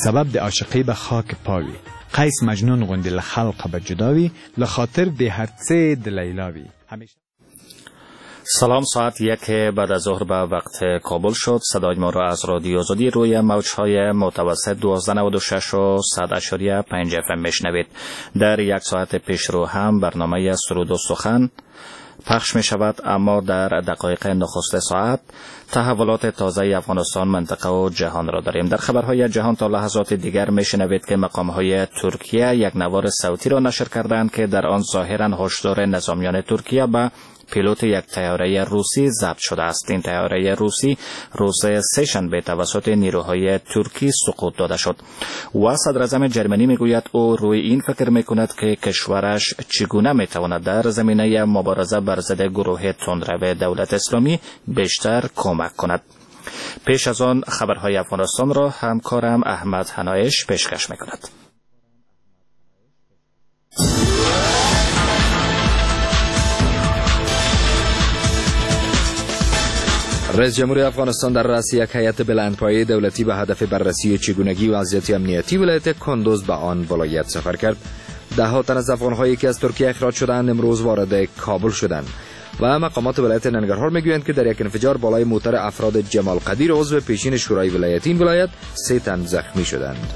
سبب د عاشقی به خاک پاوی. قیس مجنون غوندی لخلق به جداوی، لخاطر ده هرچه د لیلاوی. سلام، ساعت 1 بعد از ظهر به وقت کابل شد. صدای ما را از رادیو آزادی روی موج‌های متوسط 1296 و 100.5 FM میشنوید. در یک ساعت پیش رو هم برنامه سرود و سخن پخش می شود، اما در دقایق نخست ساعت تحولات تازه افغانستان، منطقه و جهان را داریم. در خبرهای جهان تا لحظات دیگر می شنوید که مقامهای ترکیه یک نوار صوتی را نشر کردند که در آن ظاهرا هشدار نظامیان ترکیه به پیلوت یک طیاره روسی ضبط شده است. این طیاره روسی روز سه‌شنبه توسط نیروهای ترکی سقوط داده شد و صدراعظم جرمنی میگوید او روی این فکر میکند که کشورش چگونه میتواند در زمینه مبارزه بر ضد گروه تندرو دولت اسلامی بیشتر کمک کند. پیش از آن خبرهای افغانستان را همکارم احمد حنایش پیشکش میکند. رئیس جمهور افغانستان در رأس یک هیئت بلندپایه دولتی به هدف بررسی چگونگی وضعیت امنیتی ولایت کندوز به آن ولایت سفر کرد. ده تن از افغان‌هایی که از ترکیه اخراج شدند امروز وارد کابل شدند و مقامات ولایت ننگرهار میگویند که در یک انفجار بالای موتر افراد جمال قدیر عضو پیشین شورای ولایتی این ولایت 3 تن زخمی شدند.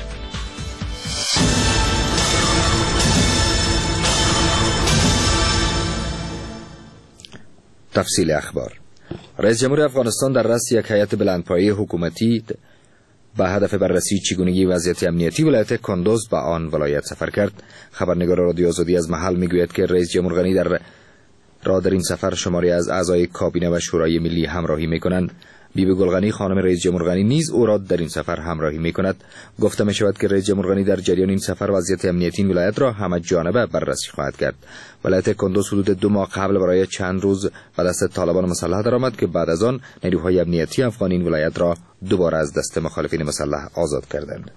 تفصیل اخبار. رئیس جمهور افغانستان در رأس یک هیئت بلندپایه حکومتی به هدف بررسی چگونگی وضعیت امنیتی ولایت کندوز به آن ولایت سفر کرد. خبرنگار رادیو آزادی از محل میگوید که رئیس جمهور غنی در این سفر شماری از اعضای کابینه و شورای ملی همراهی میکنند. بیبی گلغنی خانم رئیس جمهور غنی نیز او را در این سفر همراهی میکند. گفته می شود که رئیس جمهور غنی در جریان این سفر وضعیت امنیتی این ولایت را همه جانبه بررسی خواهد کرد. ولایت کندوز حدود 2 ماه قبل برای چند روز به دست طالبان مسلح درآمد که بعد از آن نیروهای امنیتی افغان این ولایت را دوباره از دست مخالفین مسلح آزاد کردند.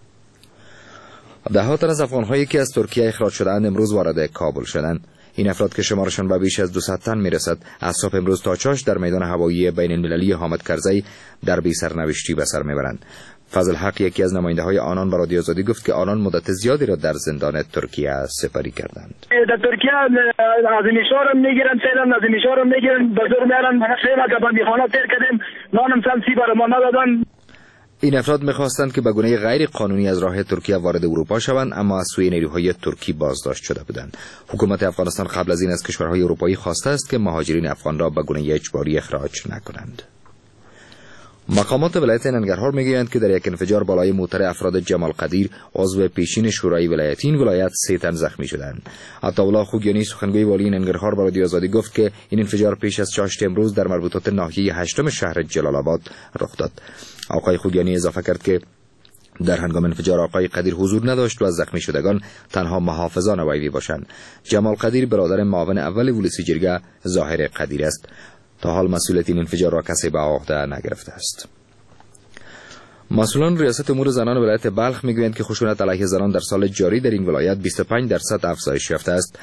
ده تن از افغان‌هایی که از ترکیه اخراج شدند امروز وارد کابل شدند. این افراد که شمارشان به بیش از 200 تن میرسد از صبح امروز تا چاش در میدان هوایی بین المللی حامد کرزی در بی سرنوشتی به سر میبرند. فضل حق یکی از نماینده‌های آنان به رادیو آزادی گفت که آنان مدت زیادی را در زندان ترکیه سپری کردند. در ترکیه از میشورم میگیرن، سیدم از میشورم میگیرن، بازار میارن، ما سه بندیخانه تیر کردیم، نانم سنسی برای ما ندادن. این افراد می‌خواستند که به گونه غیر قانونی از راه ترکیه وارد اروپا شوند، اما از سوی نیروهای ترکی بازداشت شده بودند. حکومت افغانستان قبل از این از کشورهای اروپایی خواسته است که مهاجرین افغان را به گونه اجباری اخراج نکنند. مقامات ولایت ننگرهار میگویند که در یک انفجار بالای موتر افراد جمال قدیر عضو پیشین شورای ولایتی این ولایت 3 تن زخمی شدند. عطاالله خوگیانی سخنگوی والی ننگرهار به رادیو آزادی گفت که این انفجار پیش از چاشت امروز در مربوطات ناحیه 8 شهر جلال آباد رخ داد. آقای خوگیانی اضافه کرد که در هنگام انفجار آقای قدیر حضور نداشت و از زخمی شدگان تنها محافظان ویوی باشند. جمال قدیر برادر معاون اول ولسی جرگه ظاهر قدیر است. تا حال مسئولیت این انفجار را کسی به عهده نگرفته است. مسئولان ریاست امور زنان ولایت بلخ میگویند که خشونت علیه زنان در سال جاری در این ولایت 25% افزایش یافته است.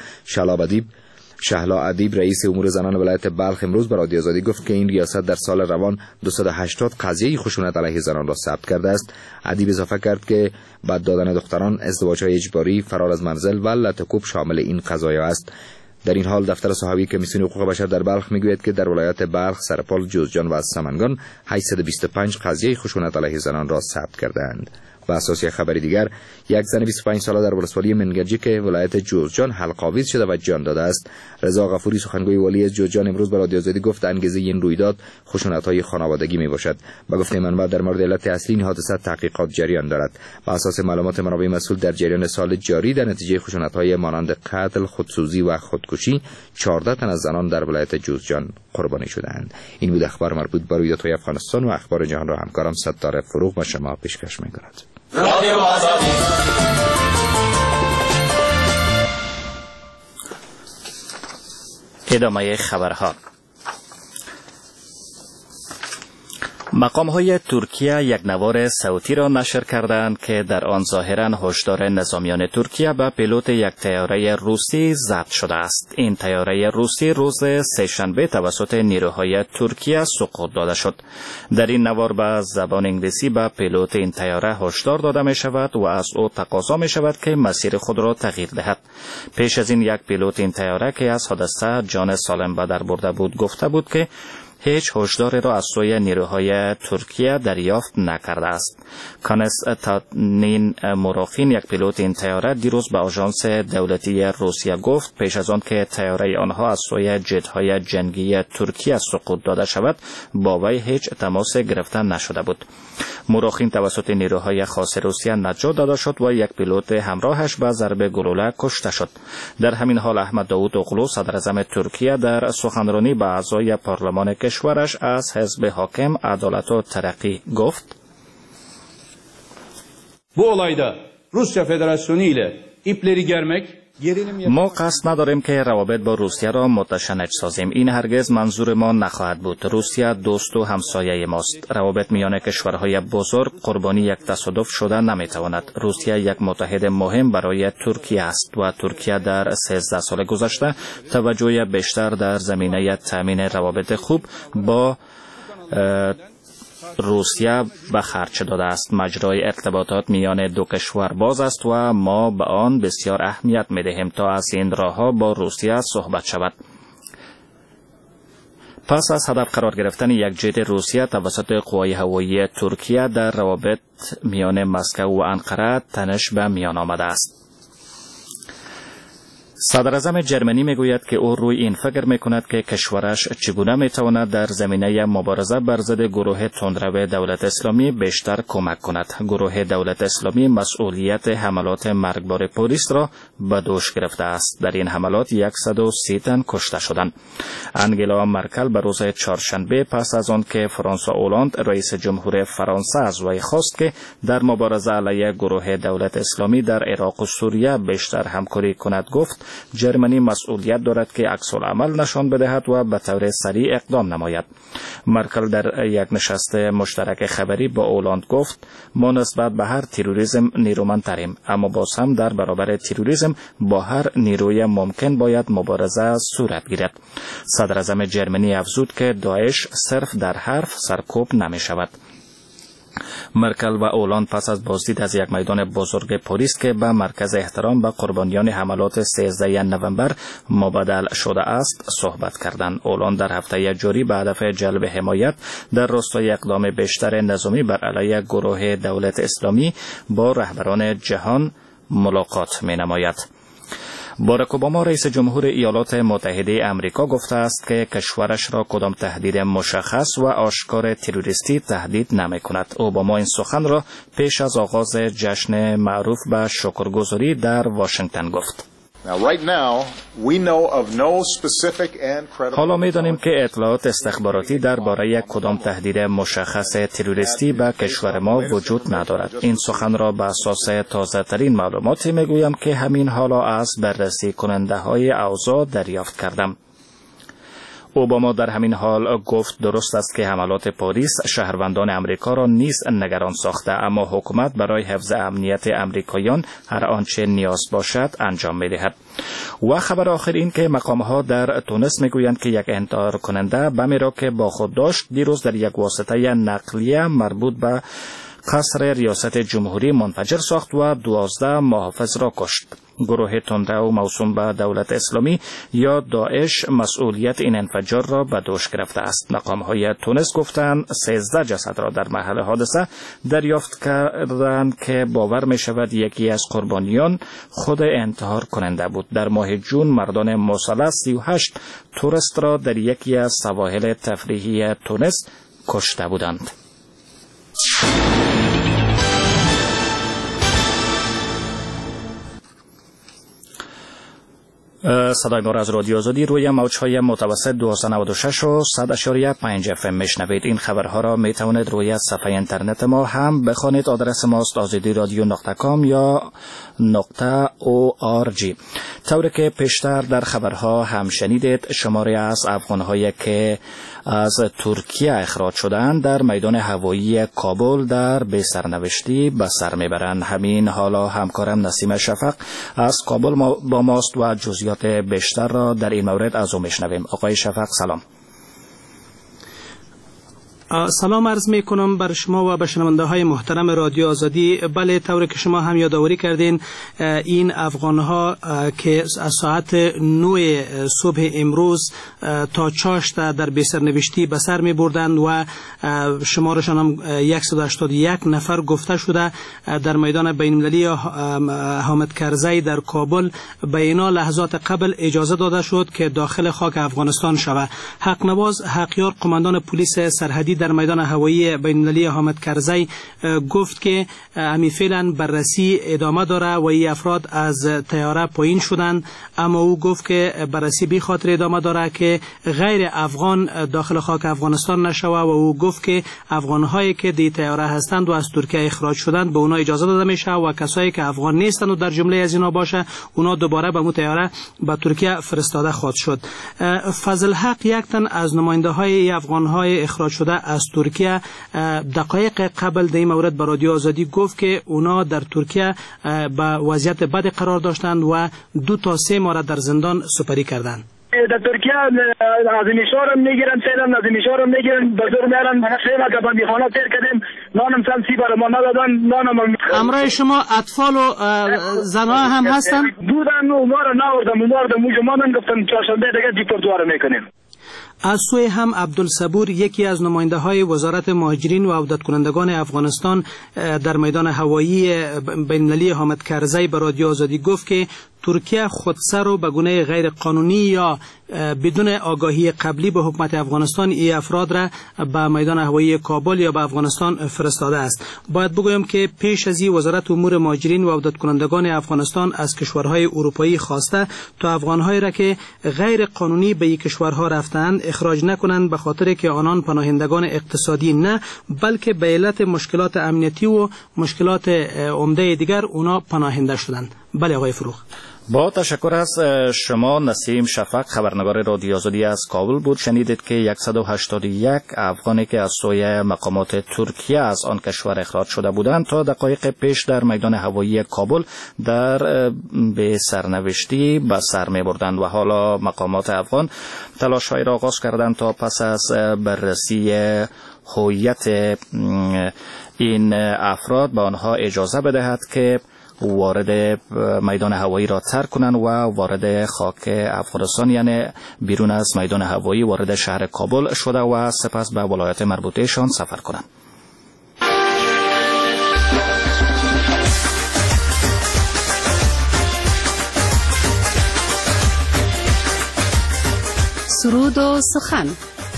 شهلا ادیب رئیس امور زنان ولایت بلخ امروز به رادیو آزادی گفت که این ریاست در سال روان 280 قضیه خشونت علیه زنان را ثبت کرده است. ادیب اضافه کرد که بعد دادن دختران، ازدواج‌های اجباری، فرار از منزل و لطکوب شامل این قضایا است. در این حال دفتر صحابی کمیسیون حقوق بشر در بلخ میگوید که در ولایت بلخ، سرپال، جوزجان و سمنگان 825 قضیه خشونت علیه زنان را ثبت کردند. و اساس خبر دیگر، یک زن 25 ساله در ولسوالی منگرجی که ولایت جوزجان حلق‌آویز شده و جان داده است. رضا غفوری سخنگوی والی از جوزجان امروز به رادیو آزادی گفت انگیزه این رویداد خشونت‌های خانوادگی میباشد. با گفته منبع در مورد علت اصلی این حادثه تحقیقات جریان دارد. با اساس معلومات منابع مسئول در جریان سال جاری در نتیجه خشونت‌های مانند قتل، خودسوزی و خودکشی 14 تن از زنان در ولایت جوزجان قربانی شدند. این بود اخبار مربوط به رویدادهای افغانستان و اخبار جهان را همکارم ستاره فروغ به شما پیشکش می‌کند. رادیو آزادی. ادامه خبرها. مقام‌های ترکیه یک نوار صوتی را نشر کردند که در آن ظاهراً هشدار نظامیان ترکیه به پیلوت یک طیاره روسی ضبط شده است. این طیاره روسی روز سه‌شنبه توسط نیروهای ترکیه سقوط داده شد. در این نوار به زبان انگلیسی به پیلوت این طیاره هشدار داده می شود و از او تقاضا می شود که مسیر خود را تغییر دهد. پیش از این یک پیلوت این طیاره که از حادثه جان سالم به در برده بود گفته بود که هیچ هشداری را از سوی نیروهای ترکیه دریافت نکرده است. کانستانتین موراخین یک پیلوت این طیاره دیروز به آژانس دولتی روسیه گفت پیش از آن که طیاره آنها از سوی جت‌های جنگی ترکیه سقوط داده شود با وی هیچ تماس گرفته نشده بود. موراخین توسط نیروهای خاص روسیه نجات داده شد و یک پیلوت همراهش به ضربه گلوله کشته شد. در همین حال احمد داوود اوغلو صدر اعظم ترکیه در سخنرانی به اعضای پارلمان کشورش از حزب حاکم عدالت و ترقی گفت: Bu olayda Rusya Federasyonu ile ipleri germek ما قصد نداریم که روابط با روسیه را متشنج سازیم. این هرگز منظور ما نخواهد بود. روسیه دوست و همسایه ماست. روابط میان کشورهای بزرگ قربانی یک تصادف شده نمیتواند. روسیه یک متحد مهم برای ترکیه است و ترکیه در 13 سال گذشته توجه بیشتر در زمینه تامین روابط خوب با روسیه به خرج داده است. مجرای ارتباطات میان دو کشور باز است و ما به آن بسیار اهمیت می‌دهیم تا از این راه‌ها با روسیه صحبت شود. پس از هدف قرار گرفتن یک جت روسیه توسط قوای هوایی ترکیه در روابط میان مسکو و انقره تنش به میان آمده است. صدر اعظم جرمنی میگوید که او روی این فکر میکند که کشورش چگونه میتواند در زمینه مبارزه بر ضد گروه تندرو دولت اسلامی بیشتر کمک کند. گروه دولت اسلامی مسئولیت حملات مرگبار پاریس را به دوش گرفته است. در این حملات 130 تن کشته شدند. انگلا مرکل به روز چهارشنبه پس از آن که فرانسوا اولاند رئیس جمهور فرانسه از وی خواست که در مبارزه علیه گروه دولت اسلامی در عراق و سوریه بیشتر همکاری کند گفت جرمنی مسئولیت دارد که عکس‌العمل نشان بدهد و به طور سریع اقدام نماید. مرکل در یک نشست مشترک خبری با اولاند گفت ما نسبت به هر تروریسم نیرومندتریم، اما باز هم در برابر تروریسم با هر نیروی ممکن باید مبارزه صورت گیرد. صدر اعظم جرمنی افزود که داعش صرف در حرف سرکوب نمی شود. مرکل و اولاند پس از بازدید از یک میدان بزرگ پاریس که به مرکز احترام به قربانیان حملات 13 نوامبر مبادل شده است صحبت کردند. اولاند در هفته جاری به هدف جلب حمایت در راستای اقدام بیشتر نظامی بر علیه گروه دولت اسلامی با رهبران جهان ملاقات می نماید. باراک اوباما رئیس جمهور ایالات متحده آمریکا گفته است که کشورش را کدام تهدید مشخص و آشکار تروریستی تهدید نمی کند. اوباما این سخن را پیش از آغاز جشن معروف به شکرگزاری در واشنگتن گفت. حالا می‌دانیم که اطلاعات استخباراتی درباره کدام تهدید مشخص تروریستی به کشور ما وجود ندارد. این سخن را به اساس تازه‌ترین معلوماتی میگویم که همین حالا از بررسی کننده‌های اوضاع دریافت کردم. اوباما در همین حال گفت درست است که حملات پاریس شهروندان امریکا را نیز نگران ساخته، اما حکومت برای حفظ امنیت امریکاییان هر آنچه نیاز باشد انجام می‌دهد. و خبر آخر این که مقام‌ها در تونس میگویند که یک انتحار کننده بمی را که با خود داشت دیروز در یک واسطه نقلیه مربوط به قصر ریاست جمهوری منفجر ساخت و 12 محافظ را کشت. گروه تندرو موسوم به دولت اسلامی یا داعش مسئولیت این انفجار را به دوش گرفته است. مقام‌های تونس گفتند 13 جسد را در محل حادثه دریافت کردند که باور می شود یکی از قربانیان خود انتحار کننده بود. در ماه جون مردان مسلح 38 توریست را در یکی از سواحل تفریحی تونس کشته بودند. صدای ما را از رادیو آزادی روی موج‌های متوسط 1296 و 100.5 FM میشنوید. این خبرها را می توانید روی صفحه اینترنت ما هم بخوانید. آدرس ماست azadiradio.com یا .org. طوری که پیشتر در خبرها هم شنیدید، شماری از افغان‌هایی که از ترکیه اخراج شدند در میدان هوایی کابل در بی‌سرنوشتی به سر میبرند. همین حالا همکارم نسیم شفق از کابل با ماست و جزئیات بیشتر را در این مورد از او میشنویم. آقای شفق سلام. سلام عرض می کنم بر شما و به شنونده های محترم رادیو آزادی. بله، طوری که شما هم یادآوری کردین، این افغان ها که از ساعت 9 صبح امروز تا چاشت در بی‌سرنوشتی به سر می بردند و شمارشان هم 181 نفر گفته شده در میدان بین‌المللی حامد کرزی در کابل به اینا لحظات قبل اجازه داده شد که داخل خاک افغانستان شود. حقنواز حقیار قماندان پلیس سرحدی در میدان هوایی بین‌المللی حامد کرزی گفت که امی فعلا بررسی ادامه داره و این افراد از طیاره پایین شدند، اما او گفت که بررسی به خاطر ادامه داره که غیر افغان داخل خاک افغانستان نشوه و او گفت که افغان‌هایی که در طیاره هستند و از ترکیه اخراج شدند به اونا اجازه داده میشه و کسایی که افغان نیستند و در جمله از اینا باشه اونا دوباره به طیاره به ترکیه فرستاده خواهد شد. فضل حق یک تن از نماینده‌های افغان‌های اخراج شده از ترکیه دقایق قبل در این مورد به رادیو آزادی گفت که اونا در ترکیه به وضعیت بد قرار داشتند و 2 تا 3 ماه در زندان سپری کردند. در ترکیه از میشارم میگیرن، سیدم از میشارم میگیرن، بازار میارن، خیمه که بندی خانه تیر کردیم، نانم سن سی برای ما ندادن، نانم امرای شما اطفال و زنها هم هستن؟ بودن، اونا رو نوردم اوجا مانن گفتن چهارشنبه دیگه دیپورتوار میکنیم. از سوی هم عبدالصبور، یکی از نماینده های وزارت مهاجرین و عودت کنندگان افغانستان در میدان هوایی بین‌المللی حامد کرزی به رادیو آزادی گفت که ترکیه خودسر رو به گونه غیر قانونی یا بدون آگاهی قبلی به حکومت افغانستان این افراد را به میدان هوایی کابل یا به افغانستان فرستاده است. باید بگویم که پیش از این وزارت امور مهاجرین و عودت کنندگان افغانستان از کشورهای اروپایی خواسته تا افغان‌هایی را که غیر قانونی به این کشورها رفتند اخراج نکنند، به خاطر که آنان پناهندگان اقتصادی نه بلکه به علت مشکلات امنیتی و مشکلات عمده دیگر اونا پناهنده شدند. بله آقای فروخ. با تشکر از شما نسیم شفق، خبرنگار رادیو آزادی از کابل بود. شنیدید که 181 افغانی که از سوی مقامات ترکیه از آن کشور اخراج شده بودند تا دقایق پیش در میدان هوایی کابل در به سرنوشتی به سر می بردند و حالا مقامات افغان تلاش‌هایی را آغاز کردند تا پس از بررسی هویت این افراد به آنها اجازه بدهد که وارد میدان هوایی را ترک کنند و وارد خاک افغانستان، یعنی بیرون از میدان هوایی وارد شهر کابل شده و سپس به ولایت مربوطه‌شان سفر کنند. سرود و سخن.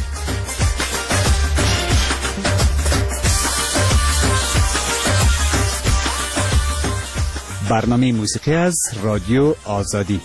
برنامه موسیقی از رادیو آزادی.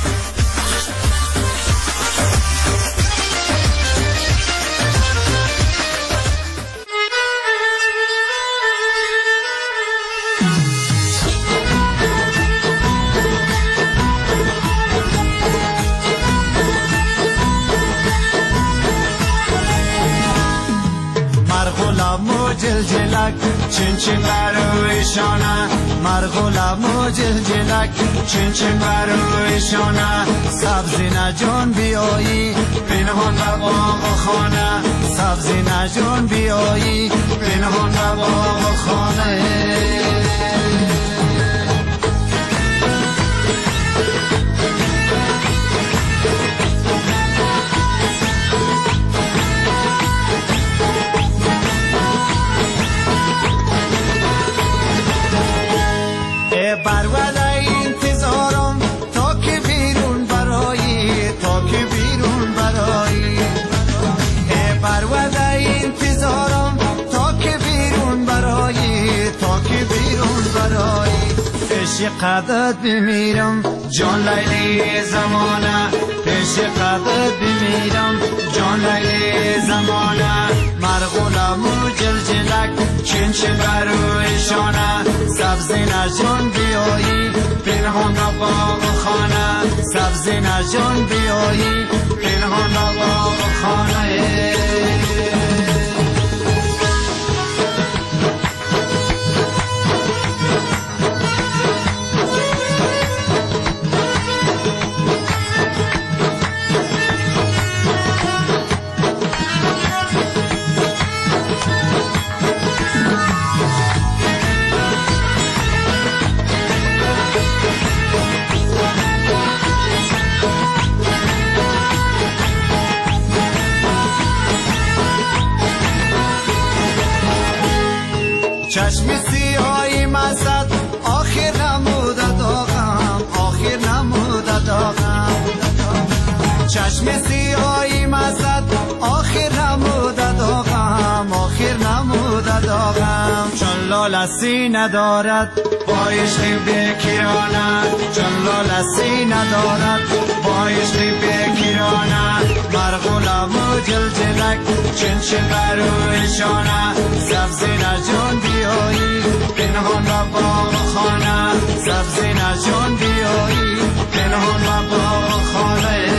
جلجلک چین چین برویشانه مرغولم و جلجلک چین چین برویشانه سبزی نجون بیایی پنهان به باغ خانه سبزی نجون بیایی پنهان به باغ خانه برولای انتظارم تا که بیرون برایی تا که بیرون برایی برولای انتظارم تا که بیرون برایی تا که بیرون برایی پیش قدت بمیرم جان لیلی زمانه پیش قدت بمیرم جان لیلی زمانه مرغولم و جلجلک چنچه برویشانه سبزی نجان بیایی پنهان باغ خانه سبزی نجان بیایی پنهان باغ خانه چشم سیاهی مزد آخر نموده داغم آخر نموده داغم چشم سیاهی مزد آخر نموده داغم آخر نموده داغم چون لالسی ندارد با عشق بکیرانه چون لالسی ندارد با عشق بکیرانه مرغولم و جلجلک چنچه برویشانه سبزی نجان بیایی پنهان و باغ خانه سبزی نجان بیایی پنهان و باغ خانه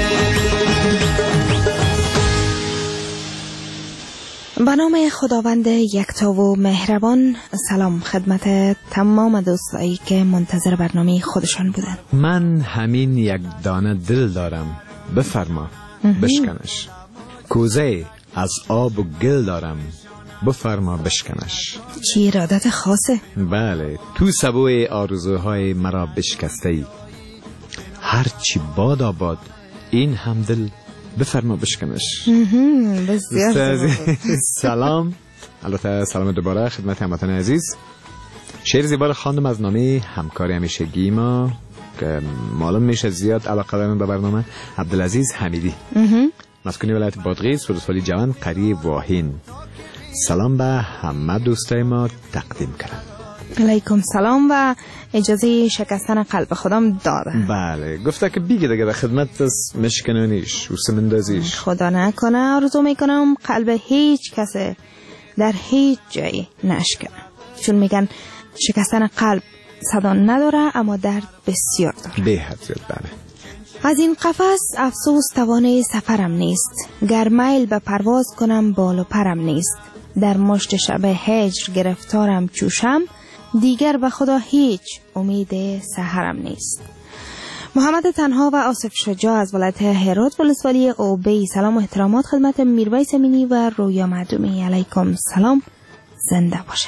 به نام خداوند یکتا و مهربان. سلام خدمت تمام دوستایی که منتظر برنامه خودشان بودن. من همین یک دانه دل دارم بفرما بشکنش. کوزه از آب و گل دارم بفرما بشکنش. چی ارادت خاصه؟ بله، تو سبوی آرزوهای مرا بشکسته ای. هرچی باد آباد این هم دل بفرما بشکنش. بسیار سلام، البته سلام دوباره خدمت هموطنان عزیز. شعر زیبا خواندم از نامه همکار همیشگی ما که معلوم میشه زیاد علاقه دارن به برنامه، عبدالعزیز حمیدی، مسکونی ولایت بادغیس، ولسوالی جوان قریب واهین. سلام به همه دوستای ما تقدیم کردم. علیکم سلام و اجازه شکستن قلب خودم دادم. بله، گفته که بیگه دیگه خدمت مشکنانیش و سمندازیش. خدا نکنه. آرزو میکنم قلب هیچ کس در هیچ جایی نشکنه، چون میگن شکستن قلب صدا نداره اما درد بسیار داره. به حد زیاد. بله. از این قفس افسوس توانه سفرم نیست، گر میل به پرواز کنم بال و پرم نیست. در مشت شب هجر گرفتارم چوشم، دیگر به خدا هیچ امید سحرم نیست. محمد تنها و آصف شجاع از ولایت هرات، ولسوالی قوبی. سلام و احترامات خدمت میرویس امینی و رویا معدومی. علیکم سلام، زنده باشن.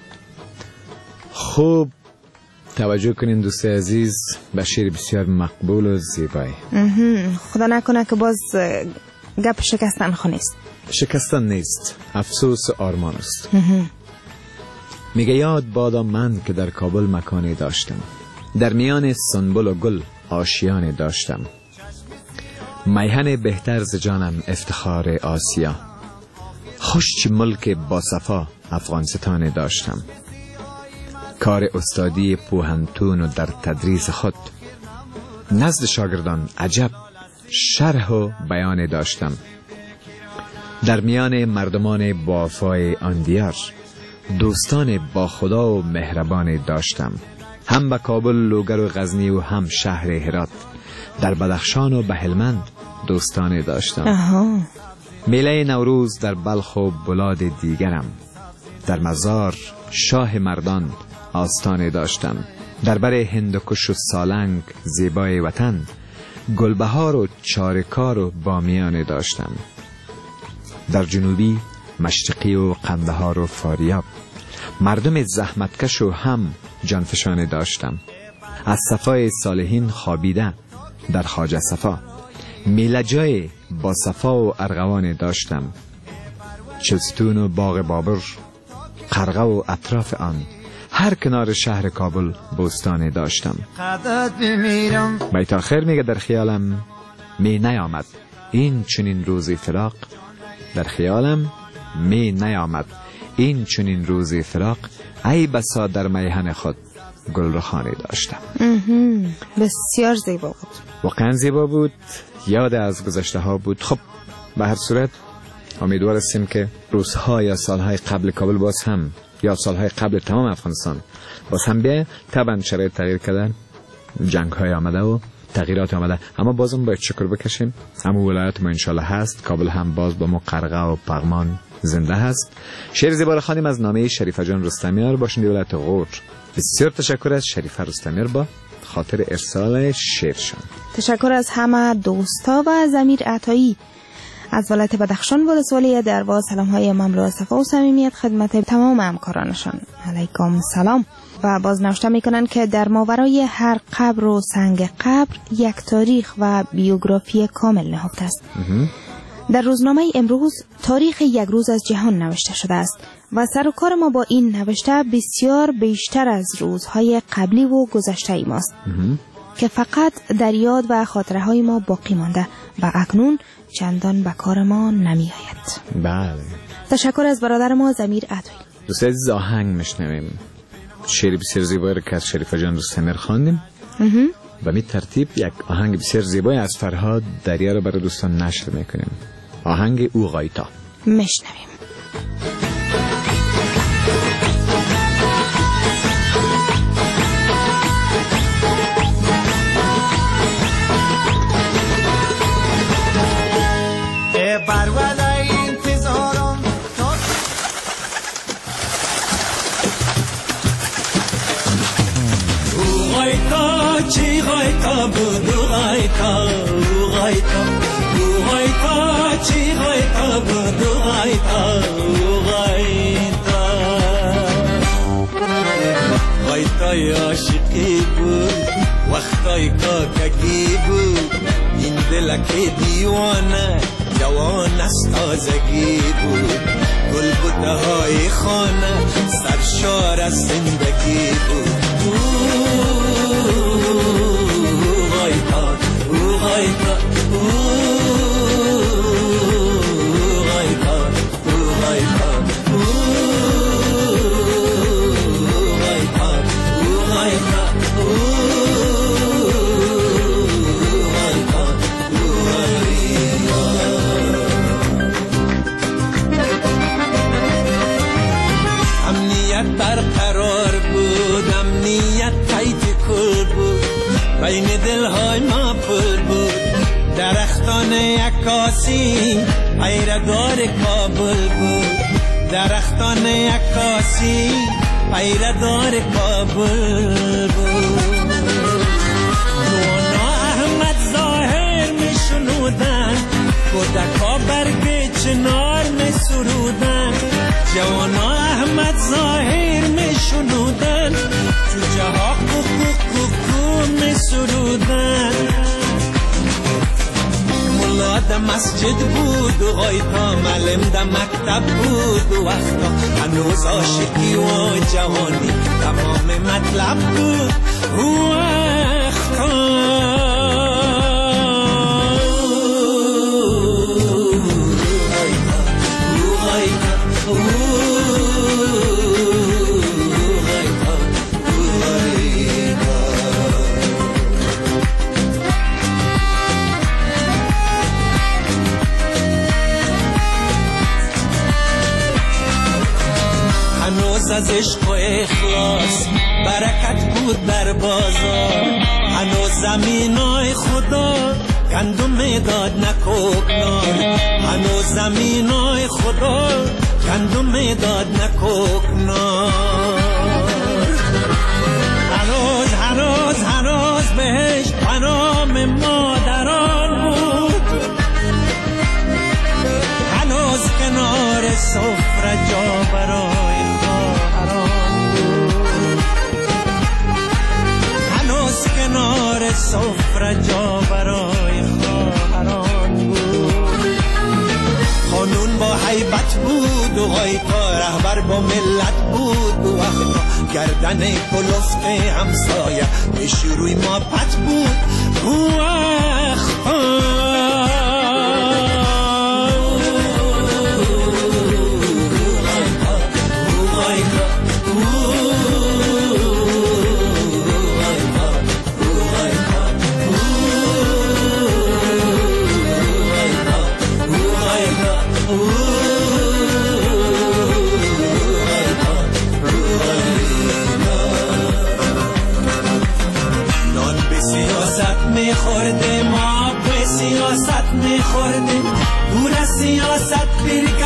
خوب توجه کنین دوست عزیز به شعر بسیار مقبول و زیبایی. خدا نکنه که باز گپ شکستن خونیست. شکستن نیست، افسوس آرمان است. میگه یاد بادا من که در کابل مکانی داشتم، در میان سنبل و گل آشیانی داشتم. میهن بهتر ز جانم افتخار آسیا، خوش چه ملک با صفا افغانستان داشتم. کار استادی پوهنتون و در تدریس خود، نزد شاگردان عجب شرح و بیان داشتم. در میان مردمان با وفای آن دیار، دوستان با خدا و مهربان داشتم. هم به کابل، لوگر و غزنی و هم شهر هرات، در بدخشان و به هلمند دوستان داشتم. میله نوروز در بلخ و بلاد دیگرم، در مزار شاه مردان آستان داشتم. در بر هندوکش و سالنگ زیبای وطن، گلبهار و چارکار و بامیان داشتم. در جنوبی مشرقی و قندهار و فاریاب، مردم زحمتکش و هم جانفشان داشتم. از صفای صالحین خوابیده در خواجه صفا، میلجای با صفا و ارغوان داشتم. چلستون و باغ بابر، قرغه و اطراف آن، هر کنار شهر کابل بوستان داشتم. بیت آخر میگه در خیالم می نیامد این چنین روزی فراق، در خیالم می نیامد این چنین روزی فراق. ای بسا در میهن خود گل رخانه داشتم. بسیار زیبا بود. واقعا زیبا بود. یاد از گذشته ها بود. خب به هر صورت امیدوار هستیم که روزها یا سالهای قبل کابل باز هم یا سالهای قبل تمام افغانستان باز هم بیه. طبعا شرایط تغییر کردن، جنگ های آمده و تغییرات آمده، اما بازم باید شکر بکشیم. اما ولایت ما انشالله هست. کابل هم باز با ما قرقه و پغمان زنده هست. شعر زیبا را خوانیم از نامه شریفه جان رستمیار، باشنده ولایت غور. بسیار تشکر از شریفه رستمیار با خاطر ارسال شعرشان. تشکر از همه دوستا و از امیر عطایی از ولایت بدخشان ولسوالی درواز. سلام های مملو از صفا و صمیمیت خدمت تمام همکارانشان. علیکم سلام. و باز نوشته میکنن که در ماورای هر قبر و سنگ قبر یک تاریخ و بیوگرافی کامل نهفته است. در روزنامه امروز تاریخ یک روز از جهان نوشته شده است و سر و کار ما با این نوشته بسیار بیشتر از روزهای قبلی و گذشته ای ماست که فقط در یاد و خاطره های ما باقی مانده و اکنون چندان به کار ما نمی آید. بله. تشکر از برادر ما ضمیر عطایی. دوست عزیز آهنگ میشنویم. شعر بسیار زیبایی را که از شریفه جان رستمیار خواندیم. و می ترتیب یک آهنگ بسیار زیبایی از فرهاد دریا را برای دوستان نشر میکنیم. آهنگ او غایتا میشنویم. چی غایتا بود او غایتا او غایتا او غایتا چی غایتا بود او غایتا او غایتا غایتای عاشقی بود وقتای کاکگی بود این دلک دیوانه جوان است تازگی بود گل بوده های خانه سرشار از زندگی بود برقرار بود امنیت تایت کل بود بین دلهای ما پر بود درختان عکاسی پیردار کابل بود درختان عکاسی پیردار کابل بود نوانا احمد ظاهر می شنودن کودکا برگ چنار می سرودن جوانا احمد ظاهر می شنودن جوجه ها کوکو می سرودن ملا ده مسجد بود و غایتا معلم ده مکتب بود و وقتا هنوز عاشقی و جوانی تمام مطلب بود و وقتا از عشق و اخلاص برکت بود در بازار هنوز زمینای خدا گندم داد نکوکنار هنوز زمینای خدا گندم داد نکوکنار هنوز بهشت پنام مادران بود هنوز کنار سفره جا برای کنار سفره جا برای خواهران بود قانون با حیبت بود و غایتا رهبر با ملت بود و وقتا گردن کلفت همسایه به شروع ما پت بود و وقتا غایتا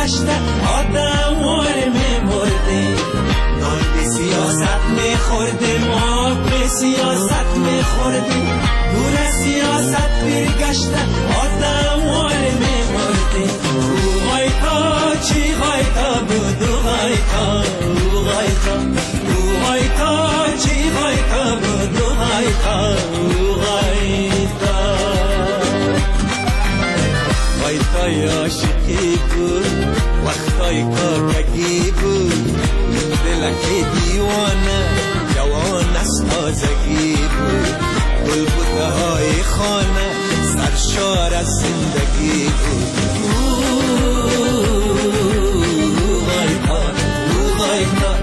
گشته آدموار میمرده نان به سیاست میخورده ما به سیاست میخورده دور سیاست برگشته آدموار میمرده او غایتا چی غایتا بود او غایتا او غایتا او غایتا چی غایتا بود او غایتا او غایتا غایتای عاشقی بود وقتای کاکگی بود دلک دیوانه جوان است تازگی بود گلبوته های خانه سرشار از زندگی بود غایتا او غایتا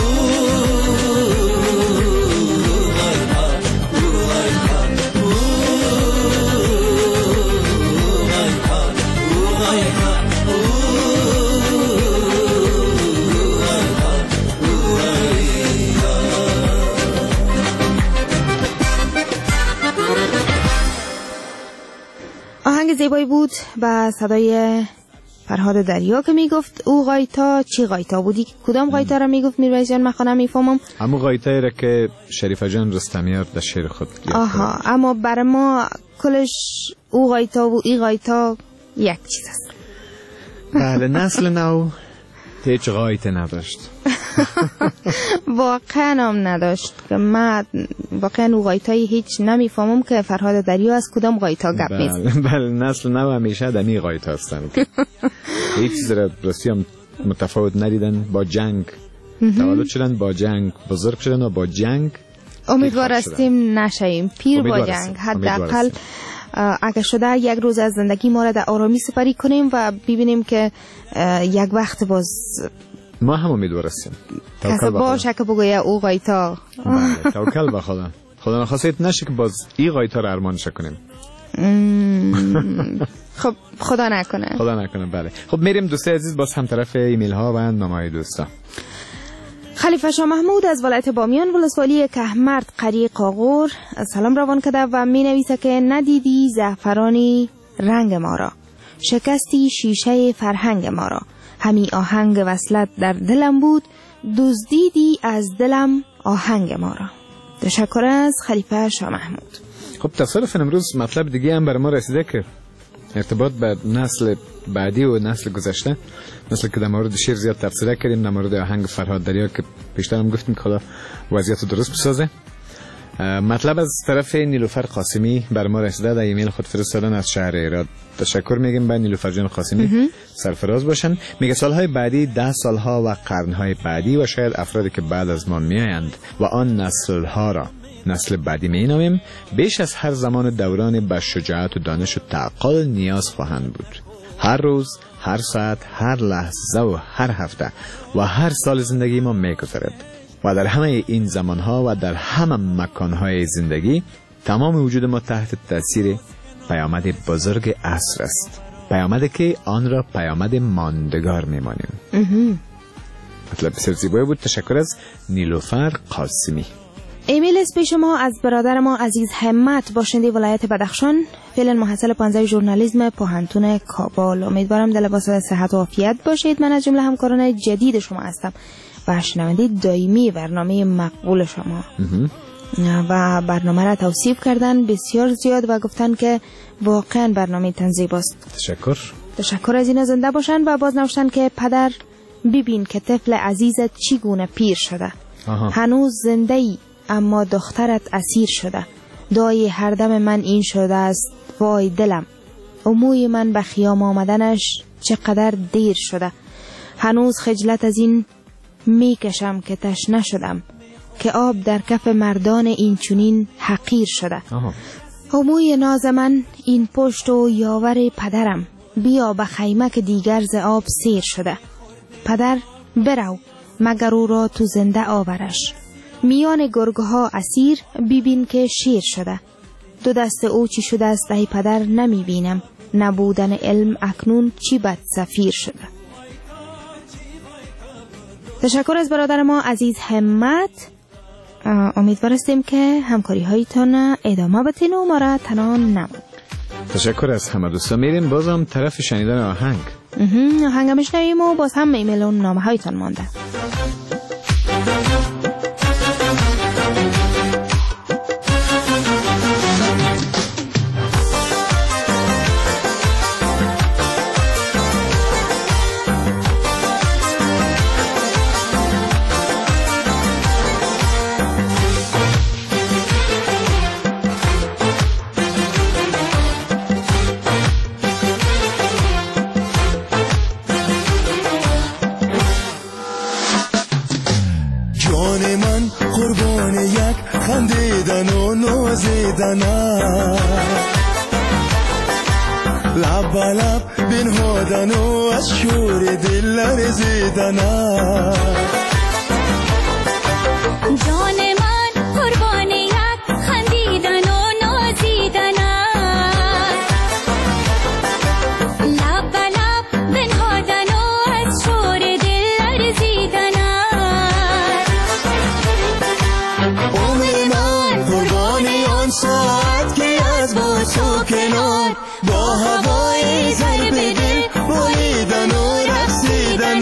آهنگ زیبایی بود با صدای فرهاد دریا که میگفت او غایتا. چی غایتا بودی؟ کدام غایتا را میگفت میرویس جان؟ من میفهمم همو غایتایی را که شریفه جان رستمیار در شعر خود گفت. آها، اما برای ما کلش او غایتا و ای غایتا یک چیز است. بله، نسل نو هیچ غایته نداشت. واقعا هم نداشت که من واقعا او غایتایی هیچ نمیفهمم که فرهاد دریا از کدام غایتا گپ میزنه. بله، نسل نو همیشه دمی غایتا هستند. هیچ چیز را راستی هم متفاوت ندیدن. با جنگ تولد شدن، با جنگ بزرگ شدن و با جنگ امیدوار هستیم نشیم پیر با جنگ. حداقل اگه شده یک روز از زندگی ما را در آرامی سپری کنیم و ببینیم که یک وقت باز ما هم امیدوار هستیم. کسی باشه که بگویه او غایتا. بله، توکل به خدا. خدا نخواست نشه که باز ای غایتا را ارمانش کنیم. خب خدا نکنه. خدا نکنه. بله، خب میریم دوستای عزیز باز هم طرف ایمیل ها و نامه‌های دوستا. خلیفه شاه محمود از ولایت بامیان ولسوالی کهمرد قریه قاغور سلام روان کرده و می نویسه که ندیدی زعفرانی رنگ ما را، شکستی شیشه فرهنگ ما را، همی آهنگ وصلت در دلم بود، دزدیدی از دلم آهنگ ما را. تشکر از خلیفه شاه محمود. خب تصادف امروز مطلب دیگه هم برای ما رسیده که ارتباط به نسل بعدی و نسل گذشته، نسل که در مورد شعر زیاد تفسیر کردیم، در مورد آهنگ فرهاد دریا که پیشتر هم گفتیم که حالا وضعیت درست بسازه. مطلب از طرف نیلوفر قاسمی بر ما رسیده، در ایمیل خود فرستادن از شهر ایراد. تشکر میگیم به نیلوفر جان قاسمی، سرفراز باشن. میگه سالهای بعدی، 10 سالها و قرنهای بعدی و شاید افرادی که بعد از ما میآیند و آن نسلها را نسل بعدی می‌نامیم، بیش از هر زمان دوران به شجاعت و دانش و تعقل نیاز خواهند بود. هر روز، هر ساعت، هر لحظه و هر هفته و هر سال زندگی ما می‌گذرد و در همه این زمانها و در همه مکانهای زندگی تمام وجود ما تحت تاثیر پیامد بزرگ عصر است، پیامدی که آن را پیامد ماندگار می‌مانیم. مطلب بسیار زیبایی بود. تشکر از نیلوفر قاسمی. ایمیل است پیش ما از برادر ما عزیز همت، باشنده ولایت بدخشان، فعلا محصل 15 ژورنالیسم پوهنتون کابل. امیدوارم در لباس صحت و عافیت باشید. من از جمله همکاران جدید شما هستم و شنونده دائمی برنامه مقبول شما و برنامه را توصیف کردن بسیار زیاد و گفتن که واقعا برنامه زیباست. تشکر از اینا. زنده باشن و باز نوشتن که پدر ببین که طفل عزیزت چگونه پیر شده. هنوز زنده ای اما دخترت اسیر شده. دای هر دم من این شده است وای دلم. موی من به خیام آمدنش چقدر دیر شده. هنوز خجلت از این میکشم که تشنه شدم، که آب در کف مردان این چنین حقیر شده. موی ناز من این پشت و یاور پدرم، بیا به خیمه که دیگر ز آب سیر شده. پدر برو مگر او را تو زنده آورش، میان گرگها اسیر ببین که شیر شده. دو دست او چی شده است ای پدر نمی بینم، نبودن علم اکنون چی بد سفیر شده. تشکر از برادر ما عزیز همت. امیدوار هستیم که همکاری هایتان ادامه بتین و ما را تنها نمون. تشکر از همه دوستا. میریم بازم طرف شنیدن آهنگ. هنگام شنویم و باز هم ایمیل و نامه هایتان مانده. خندیدن و نازیدن لب به لب بنهادن و از شور دل لرزیدن جان من قربان یک خندیدن و نازیدن لب به لب بنهادن و از شور دل لرزیدن ساعت که از بوسو کنار با هوای ضرب دل بریدن و رقصیدن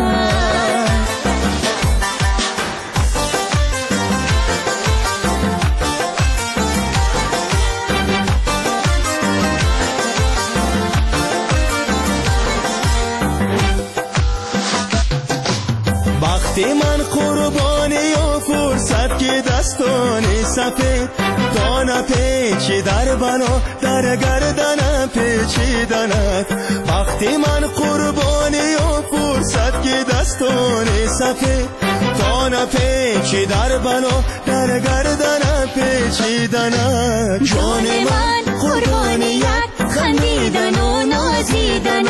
وقتی من قربانی و فرصت که دستانی سفید دانه پیچی در بنا در گردن پیچیدنت وقتی من قربانی و فرصت که دستانی سفید دانه پیچی در بنا در گردن پیچیدنت جان من قربانی یک خندیدن و نازیدن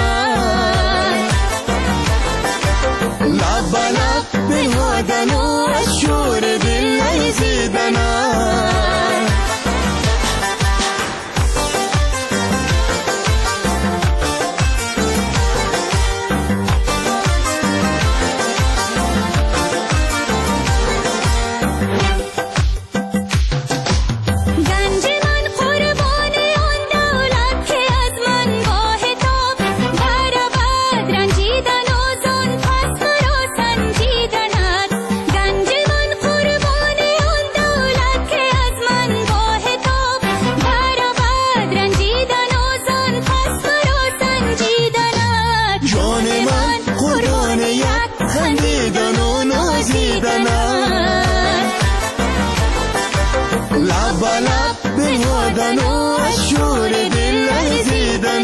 لب به لب بنهادن و از شور دل لرزیدن لب به لب بنهادن و از شور دل لرزیدن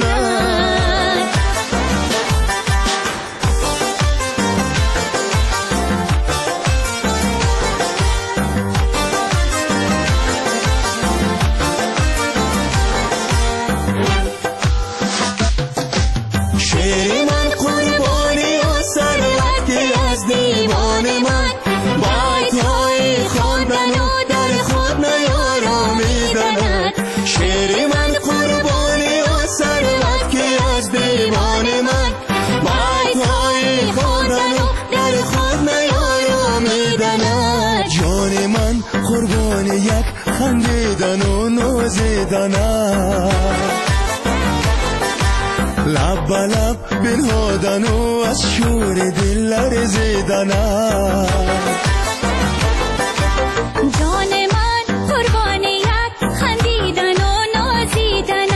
شعر من قربانی و ثروتی از دیوان من بایت های خواندن و در خود نیارامیدند شعر من قربانی و ثروتی از دیوان من بایت های خواندن و در خود نیارامیدند جان من قربان یک خندیدن و نازیدن لب به لب بنهادن و از شور دل لرزیدن جان من قربان یک خندیدن و نازیدن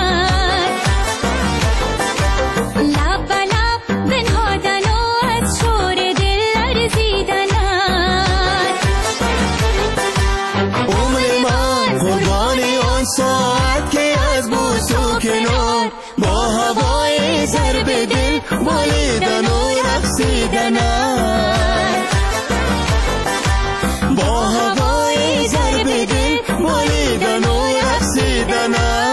لب به لب بنهادن و از شور دل لرزیدن عمر من قربانی آن ساعت که از بوسو کنار با هوای ضرب دل بریدن و رقصیدن با هوای ضرب دل بریدن و رقصیدن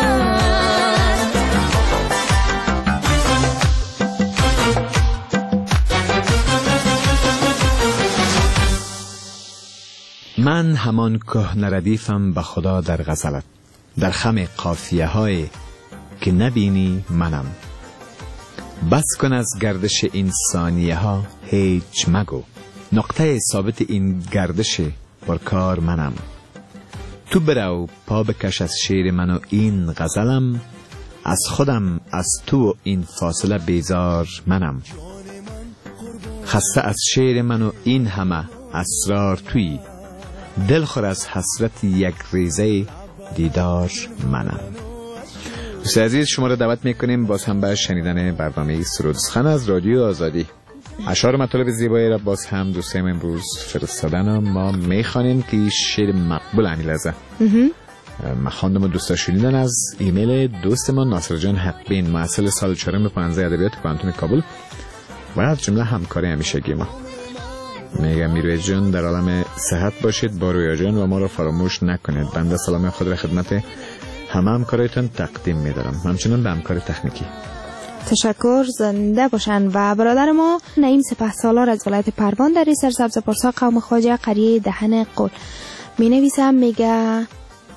من همان کهنه ردیفم به خدا در غزلت در خم قافیه های که نبینی منم بس کن از گردش این ثانیه ها هیچ مگو نقطه ثابت این گردش پرکار منم تو برو پا بکش از شعر من و این غزلم از خودم از تو این فاصله بیزار منم. خسته از شعر من و این همه اسرار تویی، دل خور از حسرت یک ریزه دیدار منم. دوست عزیز، شما را دعوت میکنیم باز هم به شنیدن برنامه سرود و سخن از رادیو آزادی. اشعار مطالب زیبایی را باز هم دوستان امروز فرستادن ما میخوانیم که شعر مقبول امیررضا ما خواندم و دوستا شنیدن از ایمیل دوست ما ناصر جان حقبین، محصل سال 4 پانزه ادبیات پانتون کابل و از جمله همکار همیشگی ما. میگم میروی جان در عالم صحت باشید، با رویا جان و ما را فراموش نکنید. بنده سلام خود را خدمت همه همکارایتان تقدیم میدارم، همچنان به همکار تکنیکی. تشکر، زنده باشن. و برادر ما نعیم سپهسالار از ولایت پروان در سرسبز پرسا قوم خواجه قریه دهن قل می نویسم، میگه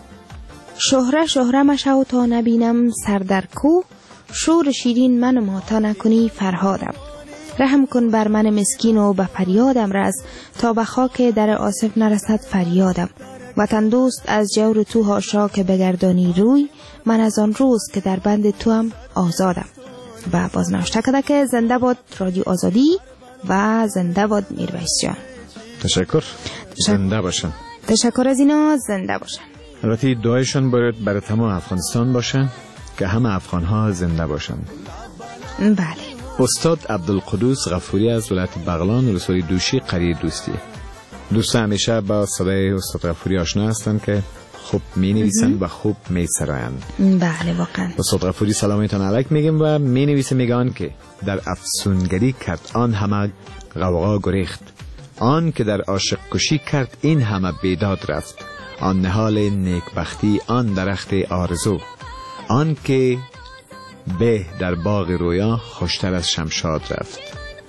شهره مشو تا نبینم سر در کو، شور شیرین من ما تا نکنی فرهادم. رحم کن بر من مسکین و به فریادم رس، تا به خاک در آصف نرسد فریادم. وطن دوست از جور تو هاشا که بگردانی روی، من از آن روز که در بند تو هم آزادم. و باز نوشته کرده که زنده باد رادیو آزادی و زنده باد میرویس جان. تشکر. زنده باشن. تشکر از اینا، زنده باشن. البته دعایشان باید برای تمام افغانستان باشن که همه افغان ها زنده باشن. بله. استاد عبدالقدوس غفوری از ولایت بغلان ولسوالی دوشی قریه دوستی. دوستان همیشه با صدای استاد غفوری آشنا هستند که خوب می نویسند و خوب می سرایند. بله واقعا. استاد غفوری سلامتان علیک میگم و می نویسه، میگن که در افسونگری کرد آن همه غوغا گریخت، آن که در عاشق کشی کرد این همه بیداد رفت، آن نهال نیکبختی آن درخت آرزو، آن که به در باغ رویا خوشتر از شمشاد رفت،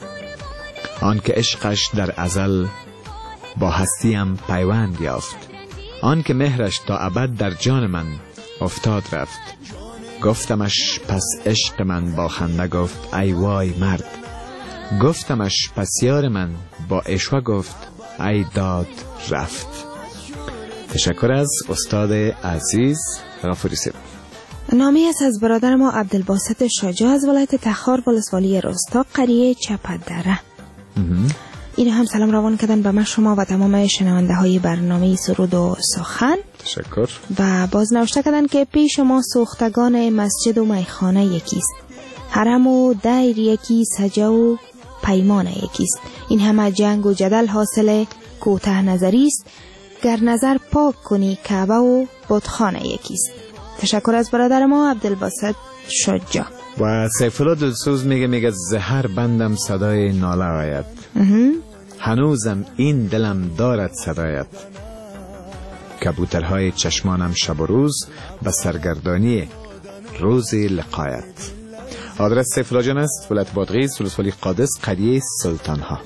آن که عشقش در ازل با هستیم پیوند یافت، آن که مهرش تا ابد در جان من افتاد رفت. گفتمش پس عشق من با خنده گفت ای وای مرد، گفتمش پس یار من با عشوه گفت ای داد رفت. تشکر از استاد عزیز غفوری صاحب. نامی است از برادر ما عبدالباسط شجاع از ولایت تخار ولسوالی رستا قریه چپدره. این هم سلام روان کردن به من، شما و تمام شنونده های برنامه سرود و سخن. تشکر. و باز نوشته کردن که پیش ما سوختگان مسجد و میخانه یکیست، حرم و دیر یکی، سجه و پیمانه یکیست. این همه جنگ و جدل حاصل کوته نظریست، گر نظر پاک کنی کعبه و بتخانه یکیست. تشکر از برادر ما عبدالباسط شجاع. و سیف الله دلسوز میگه زهر بندم صدای ناله آید، هنوزم این دلم دارد صدایت، کبوترهای چشمانم شب و روز به سرگردانی روز لقایت. آدرس سیف الله جان است، ولایت بادغیس ولسوالی قادس قریه سلطان ها.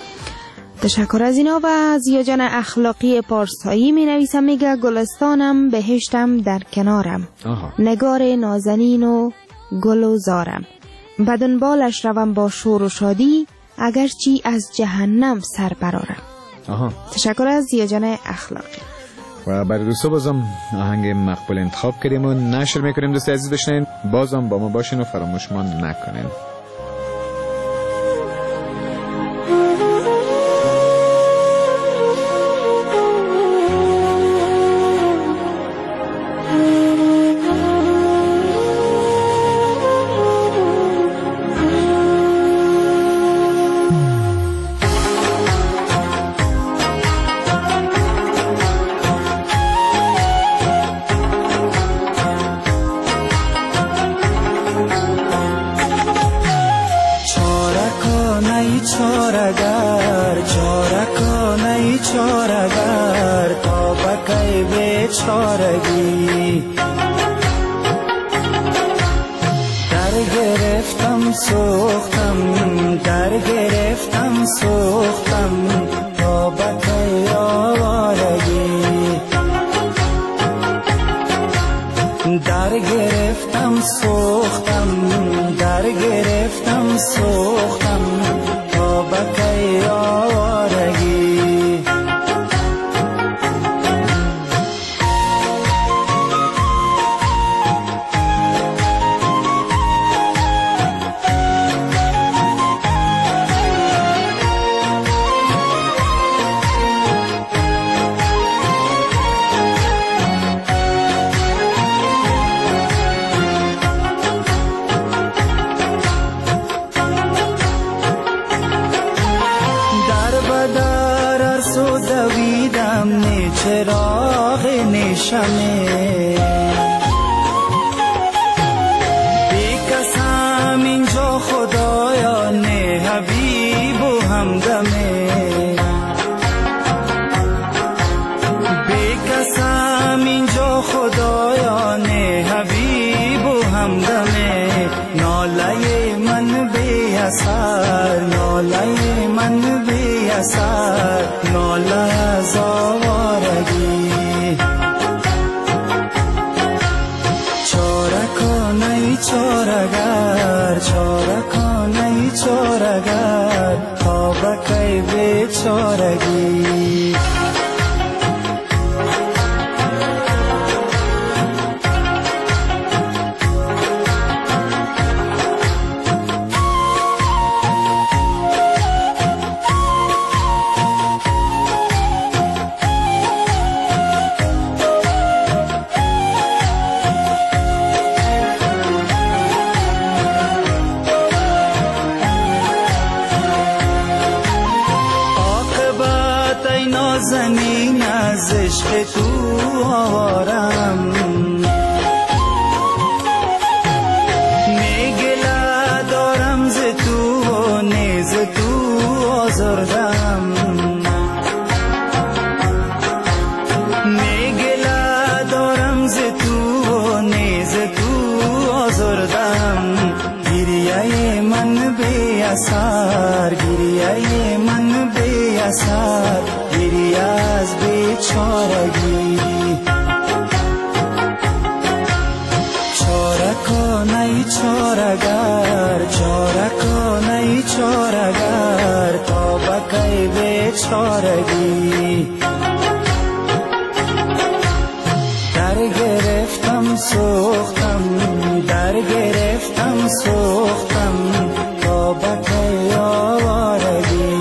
تشکر از اینا. و زیاجان اخلاقی پارسایی می نویسم، میگه گلستانم بهشتم در کنارم، نگار نازنین و گل و زارم، بدن بالش روم با شور و شادی، اگرچی از جهنم سر برارم. تشکر از زیاجان اخلاقی. و برای دوستا بازم آهنگ مقبول انتخاب کردیم و نشر میکنیم. دوست عزیز بشنین، بازم با ما باشین و فراموش ما نکنین. چراغ نشمه بیکسم اینجا خدایان حبیب و همدمه بیکسم اینجا خدایان حبیب و همدمه ناله من بی اثر ناله من بی اثر ناله از آوارگی چارکانه چارگر چارکانه چارگر تا بکی بی چارگی زمین از عشق تو آوارم میگله دارم ز تو و نیز تو آزردم میگله دارم ز تو و نیز تو آزردم گریه من بی اثر گریه من بی اثر گریه از بیچارگی چارکانه چارگر چارکانه چارگر تا بکی بیچارگی در گرفتم سوختم در گرفتم سوختم تا بکی آوارگی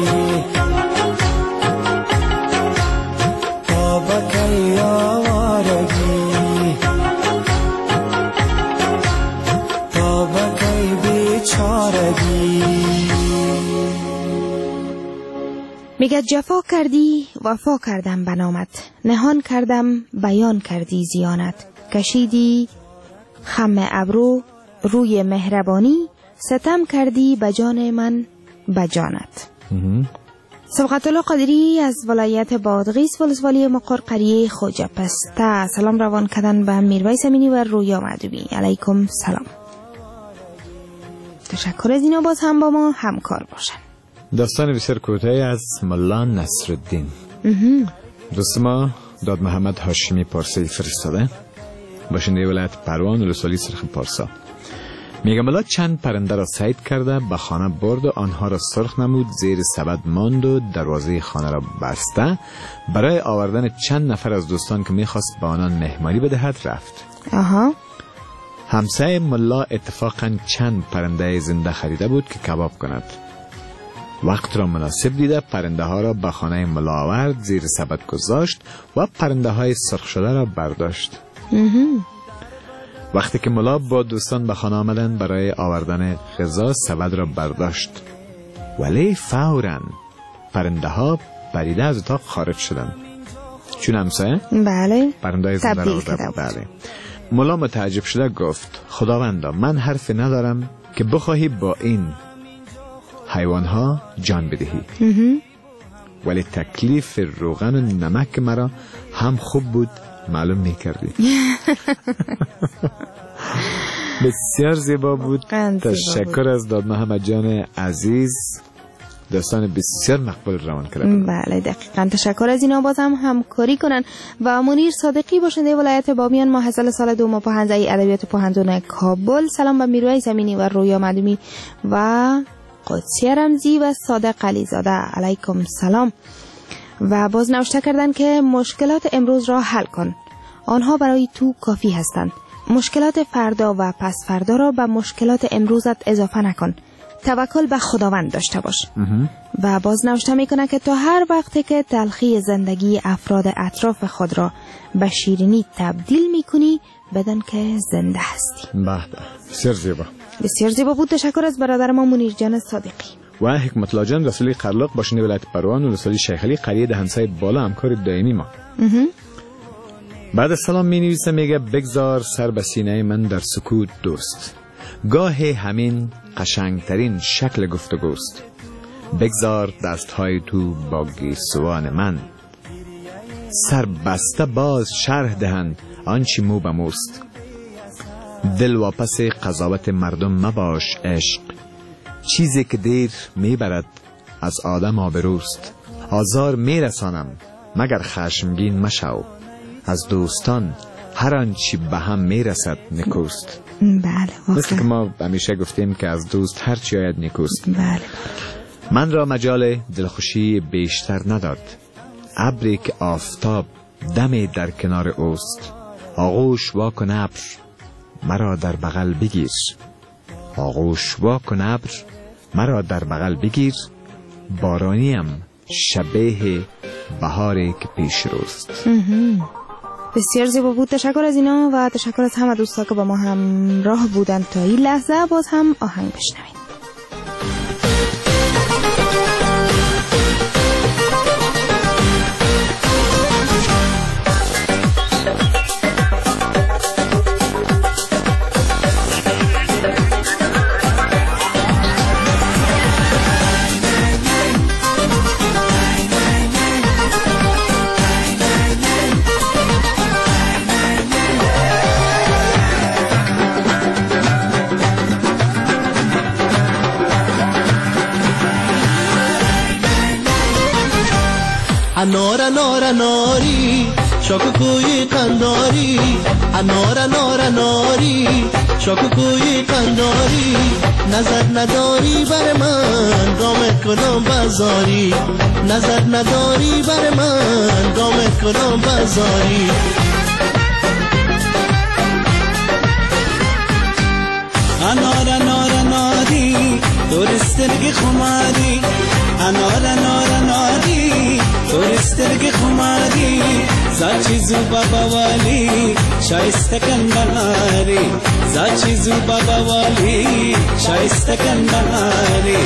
میگه جفا کردی وفا کردم به نامت نهان کردم بیان کردی زیانت کشیدی خم ابرو روی مهربانی ستم کردی به جان من به جانت. سبقت الله قادری از ولایت بادغیس ولسوالی مقر قریه خوجه پسته سلام روان کردن به میرویس امینی و رویا معدومی. علیکم سلام. تشکر از اینا باز هم با ما همکار باشن. داستان بسیار کوتاهی از ملا نصرالدین. دوست ما داد محمد هاشمی پارسی فرستاده باشنده ولایت پروان ولسوالی سرخ پارسا. میگه ملا چند پرنده را صید کرده به خانه برد و آنها را سرخ نمود، زیر سبد ماند و دروازه خانه را بسته. برای آوردن چند نفر از دوستان که میخواست به آنان مهمانی بدهد رفت. همسایه ملا اتفاقا چند پرنده زنده خریده بود که کباب کند. وقت را مناسب دیده پرنده ها را به خانه ملا آورد، زیر سبد گذاشت و پرنده های سرخ شده را برداشت. وقتی که ملا با دوستان به خانه آمدند برای آوردن غذا سبد را برداشت، ولی فوراً پرنده ها پریده از اتاق خارج شدند. چون همسایه بله پرنده زنده را آورد. بله. ملا متعجب شده گفت خداوندا من حرفی ندارم که بخواهی با این حیوانها جان بدهی، ولی تکلیف روغن و نمک مرا هم خوب بود معلوم میکردی. بسیار زیبا بود. تشکر از داد محمد جان عزیز، داستان بسیار مقبول روان کردن. بله دقیقاً. تشکر از اینا باز هم همکاری کنن. و منیر صادقی باشنده ولایت بامیان محصل سال دوم په حوزه ادبیات پوهنتون کابل سلام به میرویس امینی و رویا معدومی و قدسی رمزی و صادق علیزاده. علیکم سلام. و باز نوشته کردن که مشکلات امروز را حل کن، آنها برای تو کافی هستند. مشکلات فردا و پس فردا را به مشکلات امروزت اضافه نکن، توکل به خداوند داشته باش. و باز نوشته میکنه که تو هر وقتی که تلخی زندگی افراد اطراف خود را به شیرینی تبدیل میکنی بدان که زنده هستی. بسیار زیبا. بسیار زیبا بود. تشکر از برادر ما منیر جان صادقی. و حکمت الله جان رسولی قرلاق باشنده ولایت پروان و رسولی شیخ علی قریه دهنسای بالا همکار دائمی ما. بعد از سلام می نویسه، میگه بگذار سر به سینه من در سکوت دوست، گاه همین قشنگترین شکل گفتگوست. بگذار دستهای تو با گیسوان من، سر بسته باز شرح دهند آنچه مو به موست. دل واپس قضاوت مردم مباش عشق، چیزی که دیر میبرد از آدم آبروست. آزار میرسانم مگر خشمگین مشو، از دوستان هر آنچه به هم میرسد نکوست. بله، مثل که ما همیشه گفتیم که از دوست هر چی آید نکوست. بله. من را مجال دلخوشی بیشتر نداد، ابری که آفتاب دمی در کنار اوست. آغوش واکن ابر مرا در بغل بگیر، آغوش واکن ابر مرا در بغل بگیر. بارانیم شبیه بهاری که پیش روست. بسیار زیبا بود. تشکر از اینا و تشکر از همه دوستا که با ما همراه بودن تا این لحظه. باز هم آهنگ بشنوید. انار انار اناری شاکوکوی قنداری، انار انار اناری شاکوکوی قنداری. نظر نداری بر من گام کنم بازاری، نظر نداری بر من گام کنم بازاری. انار انار اناری دورسترگی خماری، انار انار اناری دورسترگی خماری. زاچی زوبا باوالی شایسته کندناری، زاچی زوبا باوالی شایسته کندناری.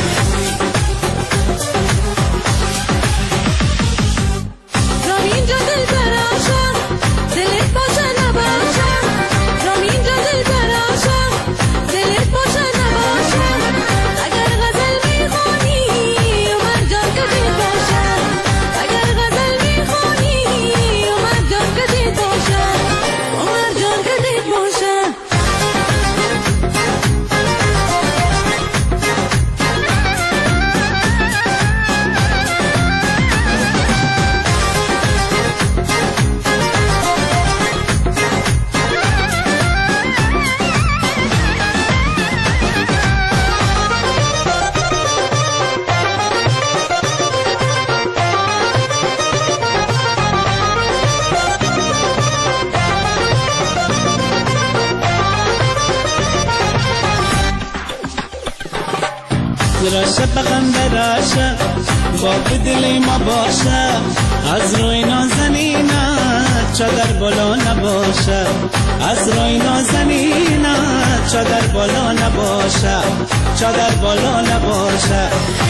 راشه بخنده راشه با دل ما باشه، از روی نازنینت چادر بالا نباشه، از روی نازنینت چادر بالا نباشه، چادر بالا نباشه.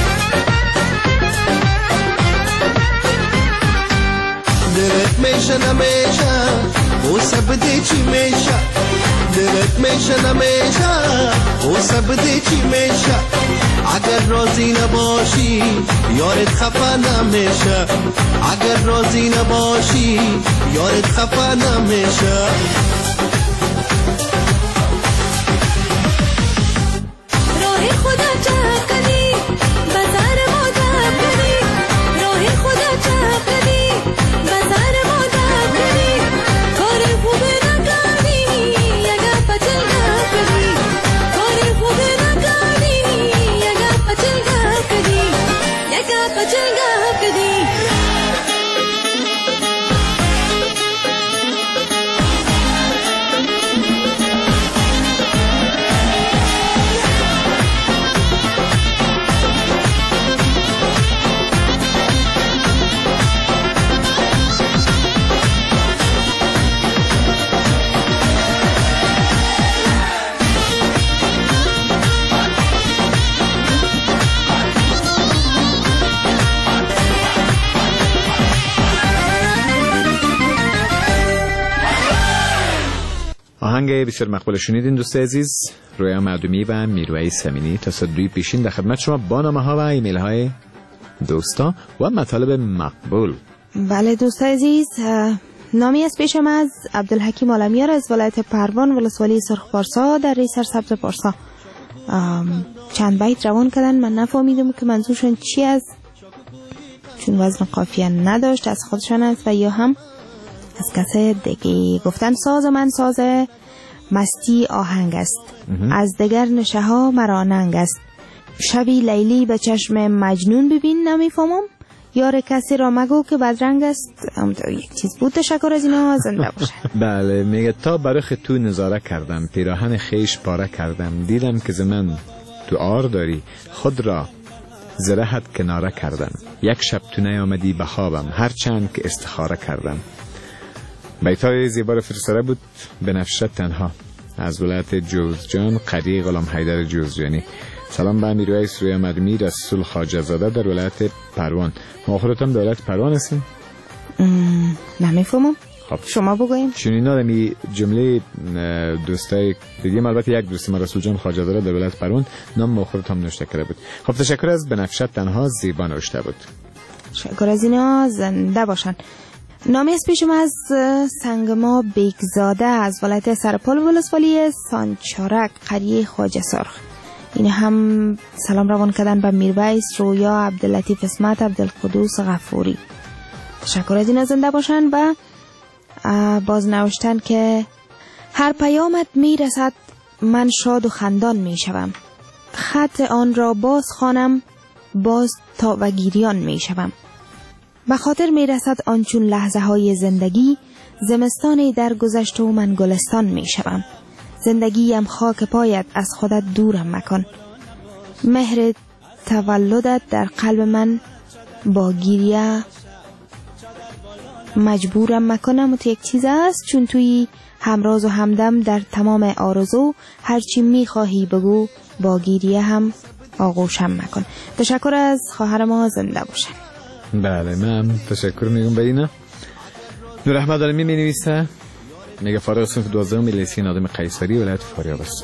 دلت میشه نمیشه او سبده چی میشه، دلت میشه نمیشه او سبده چی میشه. اگر راضی نباشی یارت خفه نمیشه، اگر راضی نباشی یارت خفه نمیشه. راه خدا چه کنی بازار ما دب کنی، راه خدا چه کنی بازار ما دب کنی. کار خوب نکنی اگه پچل گپ کنی، کار خوب نکنی اگه پچل گپ کنی، اگه پچل گپ کنی. آهنگ بسیار مقبول شنیدین دوست عزیز. رویا معدومی و میرویس امینی تصدی پیشین در خدمت شما با نامه ها و ایمیل های دوستا و مطالب مقبول. بله دوست عزیز، نامی از پیشم از عبدالحکیم عالمیار از ولایت پروان ولسوالی سرخ پارسا در ریسر سبز پارسا. چند بیت روان کردن، من نفهمیدم که منظورشون چی است، چون وزن قافیه نداشت، از خودشان است و یا هم از کسی دیگه. گفتن ساز من ساز مستی آهنگ است، از دگر نشه ها مرا ننگ است. شبی لیلی به چشم مجنون ببین نمیفهمم، یار کسی را مگو که بدرنگ است. یک چیز بود. تشکر از اینا، زنده باشه. بله، میگه تا برخ تو نظاره کردم، پیراهن خیش پاره کردم، دیدم که زمن تو آر داری، خود را زرهت کناره کردم. یک شب تو نیامدی به خوابم، هرچند که استخاره کردم. بیتای زیبا فرسره بود بنفشه تنها از ولایت جوزجان، قریه غلام حیدر جوزجانی. سلام به امیرویس رویا معدومی رسول خواجه زاده در ولایت پروان. ما خودت هم در ولایت پروان هستیم؟ نمیفهمم. خب شما بگوین. چون نادمی جمله دوستای دیگه، البته یک دوست ما رسول جان خواجه زاده در ولایت پروان نام ما خودت هم نوشته کرده بود. خب تشکر از بنفشه تنها، زیبا نوشته بود. تشکر از اینا، زنده باشن. نامی از پیشم از سنگما بیگزاده از ولایت سرپل ولسوالی سانچارک قریه خواجه سرخ. این هم سلام روان کردن به میرویس، رویا، عبداللطیف اسمت، عبدالقدوس غفوری. تشکر از این، زنده باشن. و باز نوشتن که هر پیامت میرسد من شاد و خندان میشوم، خط آن را باز خوانم باز تا و گیریان میشوم. به خاطر میرسد آنچون لحظه های زندگی، زمستانی در گذشت و من گلستان میشوم. زندگیم خاک پایت از خودت دورم مکن، مهر تولدت در قلب من با گریه مجبورم مکنم. و یک چیز است، چون توی همراز و همدم در تمام آرزو، هرچی میخواهی بگو با گریه هم آغوشم مکن. تشکر از خواهر ما، زنده باشن. بله، من تشکر میگم به اینا. نور احمد عالمی می نویسه، میگه فارغ صنف 12 لیسه نادم قیصری ولایت فاریاب هستم.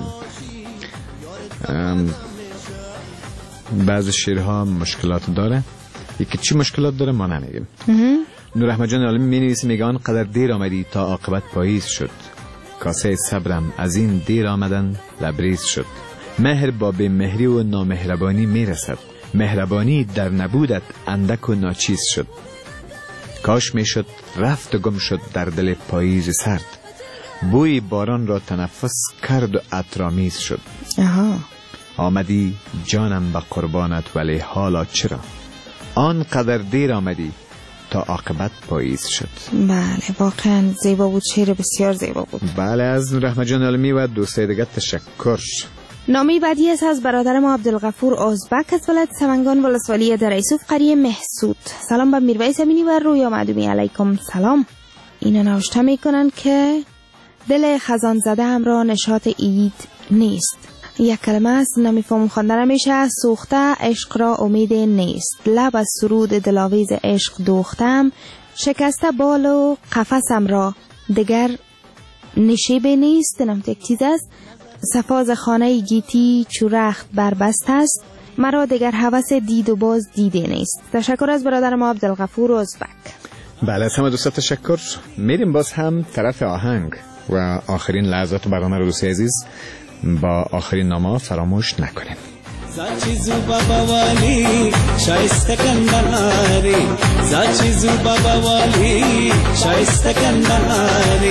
بعضی شعرها مشکلات داره، یکی چی مشکلات داره ما نمیگیم. نور احمد جان عالمی می نویسه، میگه آن قدر دیر آمدی تا عاقبت پاییز شد، کاسه صبرم از این دیر آمدن لبریز شد. مهر با بی مهری و نامهربانی میرسد، مهربانی در نبودت اندک و ناچیز شد. کاش میشد رفت و گم شد در دل پاییز سرد، بوی باران را تنفس کرد و عطرآمیز شد. آمدی جانم به قربانت، ولی حالا چرا آن قدر دیر آمدی تا عاقبت پاییز شد. بله، واقعا زیبا بود، شعر بسیار زیبا بود. بله، از نور احمد جان عالمی و دوستای دیگه تشکر. نامی بعدی است از برادر ما عبدالغفور آزبک از ولایت سمنگان ولسوالی در ایسوف قریه محسود. سلام به میرویس امینی و رویا معدومی. علیکم سلام. اینا نوشته میکنن که دل خزان زده هم را نشاط عید نیست. یک کلمه است، نمیفهم خواندن میشه. سوخته عشق را امید نیست، لب از سرود دلاویز عشق دوختم، شکسته بال و قفسم را دگر نشیب نیست. نمت یک چیز است، صفاز خانه گیتی چورخت بربست است، مرا دگر هوس دید و باز دیده نیست. تشکر از برادر ما عبدالغفور ازبک. بله، از همه دوستا تشکر. میریم باز هم طرف آهنگ و آخرین لحظات برنامه رو دوستی عزیز با آخرین نامه فراموش نکنیم. زاچیزو بابا والی شایسته کندناری، زاچیزو بابا والی شایسته کندناری.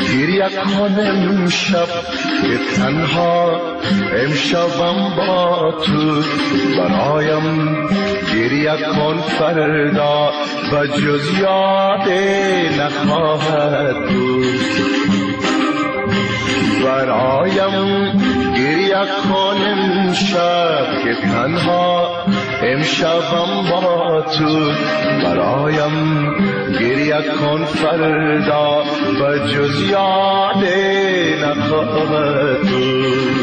گریه کنم شب که تنها امشبم با تو برایم گریه کن فردا و جز یاد نخواهد بود برایم گریه کنم شب که تنها امشبم با تو برایم گریه کن فردا و جز یاد نخواهد بود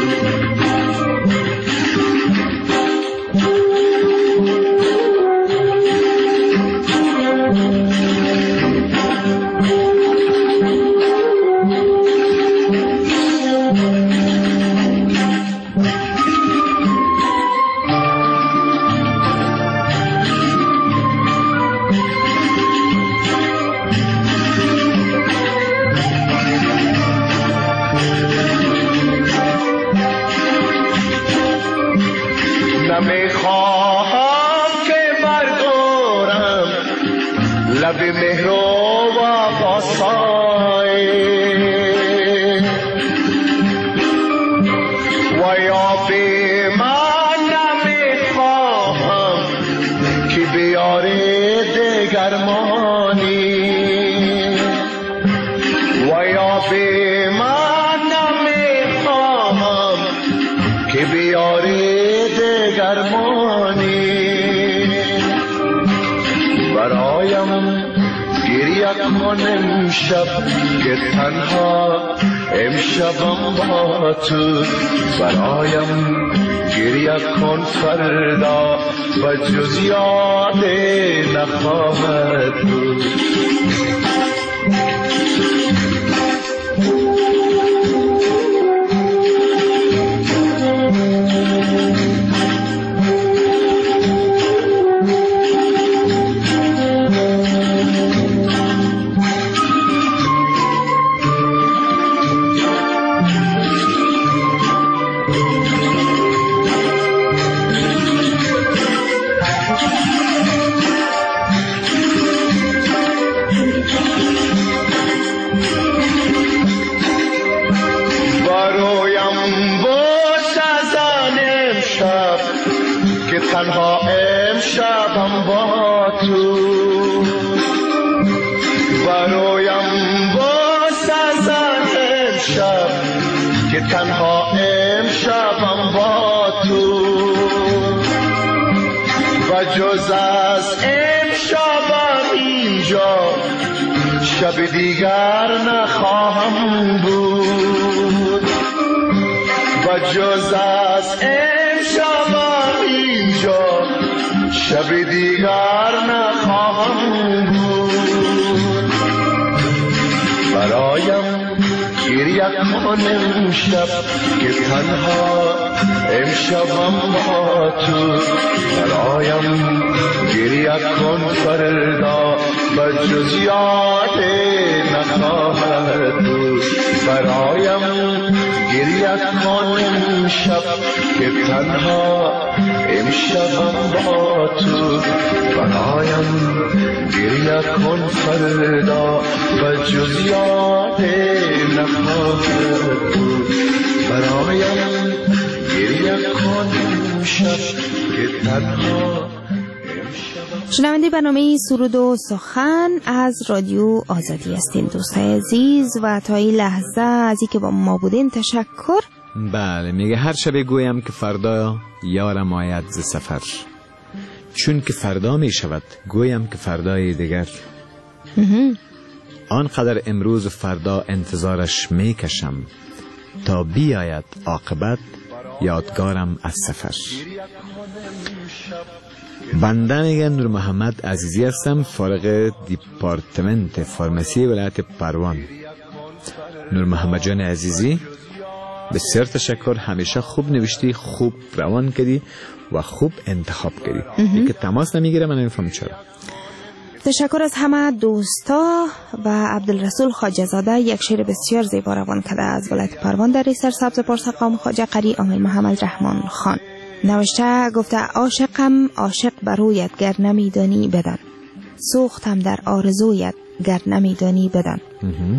نمیخواهم که بردارم لب مهر و وفای و یا به من نمیخواهم که بیاره دگرمانی و یا به من نمیخواهم که بیاره درمانی برایم گریه کنم شب که تنها امشبم با تو برایم گریه کن فردا و جز یاد نخواهد بود تنها امشبم با تو برایم باز از امشب که تنها امشبم با تو و جز از امشبم اینجا شب دیگر نخواهم بود و جز از امشبم اینجا شب دیگر نخواهم بود برایم گریه کنم شب که تنها امشبم با تو برایم گریه کن فردا و جز یاد نخواهد بود برایم گریه کنم شب که تنها امشبم با تو برایم گریه کن فردا و جز یاد نخواهد بود برایم گریه کنم شب که تنها. شنونده برنامه سرود و سخن از رادیو آزادی هستین دوستای عزیز و تا این لحظه از اینکه با ما بودین تشکر. بله میگه هر شب گویم که فردا یارم آید ز سفر چون که فردا می شود گویم که فردای دیگر آنقدر امروز و فردا انتظارش می کشم تا بیاید عاقبت یادگارم از سفر. بنده میگه نور محمد عزیزی هستم، فارغ دیپارتمنت فارمسی ولایت پروان. نور محمد جان عزیزی بسیار تشکر، همیشه خوب نوشتی، خوب روان کردی و خوب انتخاب کردی. که تماس نمیگیره من نمیفهم چرا. تشکر از همه دوستا و عبدالرسول خواجه زاده یک شعر بسیار زیبا روان کرده از ولایت پروان در سرسبز پارسقام خواجه قری آمل محمد رحمان خان. نوشته گفته عاشقم عاشق برویت گر نمیدانی بدان، سوختم در آرزویت گر نمیدانی بدان.